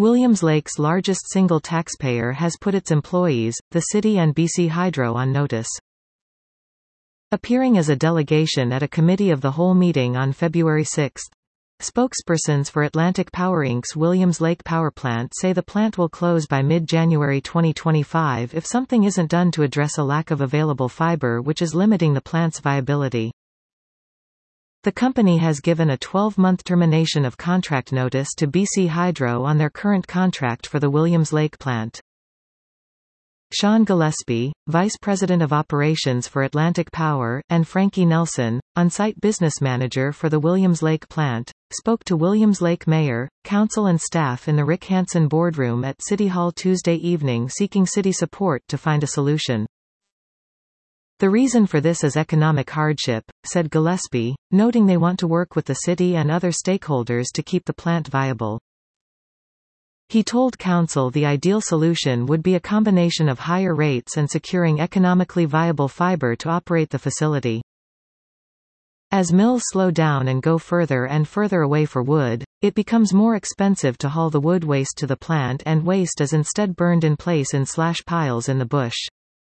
Williams Lake's largest single taxpayer has put its employees, the city and BC Hydro on notice. Appearing as a delegation at a committee of the whole meeting on February 6, spokespersons for Atlantic Power Inc.'s Williams Lake Power Plant say the plant will close by mid-January 2025 if something isn't done to address a lack of available fiber which is limiting the plant's viability. The company has given a 12-month termination of contract notice to BC Hydro on their current contract for the Williams Lake plant. Sean Gillespie, Vice President of Operations for Atlantic Power, and Frankie Nelson, on-site business manager for the Williams Lake plant, spoke to Williams Lake Mayor, Council and staff in the Rick Hansen boardroom at City Hall Tuesday evening seeking city support to find a solution. The reason for this is economic hardship, said Gillespie, noting they want to work with the city and other stakeholders to keep the plant viable. He told Council the ideal solution would be a combination of higher rates and securing economically viable fiber to operate the facility. As mills slow down and go further and further away for wood, it becomes more expensive to haul the wood waste to the plant, and waste is instead burned in place in slash piles in the bush.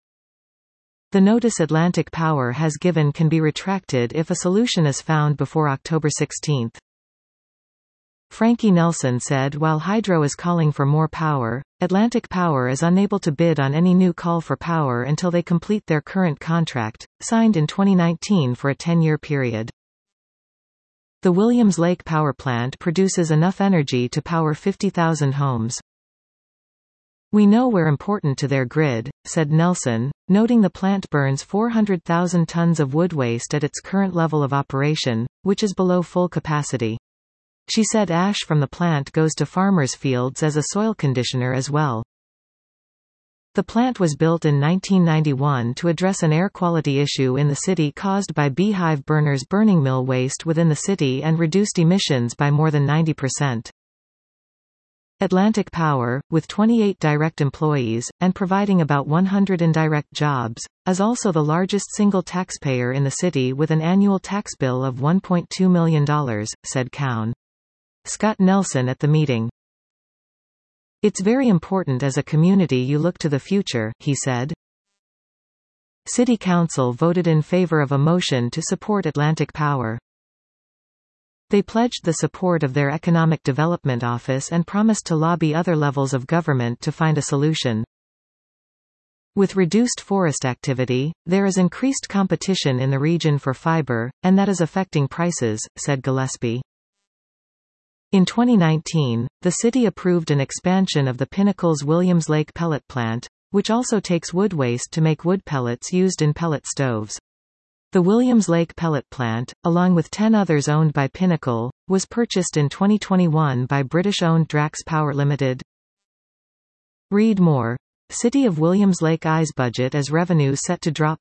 The notice Atlantic Power has given can be retracted if a solution is found before October 16. Frankie Nelson said while Hydro is calling for more power, Atlantic Power is unable to bid on any new call for power until they complete their current contract, signed in 2019 for a 10-year period. The Williams Lake Power Plant produces enough energy to power 50,000 homes. We know we're important to their grid, said Nelson, noting the plant burns 400,000 tons of wood waste at its current level of operation, which is below full capacity. She said ash from the plant goes to farmers' fields as a soil conditioner as well. The plant was built in 1991 to address an air quality issue in the city caused by beehive burners burning mill waste within the city and reduced emissions by more than 90%. Atlantic Power, with 28 direct employees, and providing about 100 indirect jobs, is also the largest single taxpayer in the city with an annual tax bill of $1.2 million, said Cown. Scott Nelson at the meeting. It's very important as a community you look to the future, he said. City Council voted in favor of a motion to support Atlantic Power. They pledged the support of their Economic Development Office and promised to lobby other levels of government to find a solution. With reduced forest activity, there is increased competition in the region for fiber, and that is affecting prices, said Gillespie. In 2019, the city approved an expansion of the Pinnacle's Williams Lake pellet plant, which also takes wood waste to make wood pellets used in pellet stoves. The Williams Lake pellet plant, along with 10 others owned by Pinnacle, was purchased in 2021 by British-owned Drax Power Limited. Read more. City of Williams Lake eyes budget as revenue set to drop.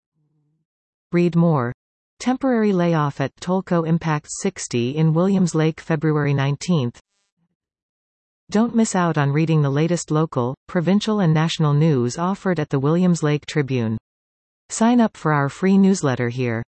Read more. Temporary layoff at Tolko impacts 60 in Williams Lake February 19. Don't miss out on reading the latest local, provincial and national news offered at the Williams Lake Tribune. Sign up for our free newsletter here.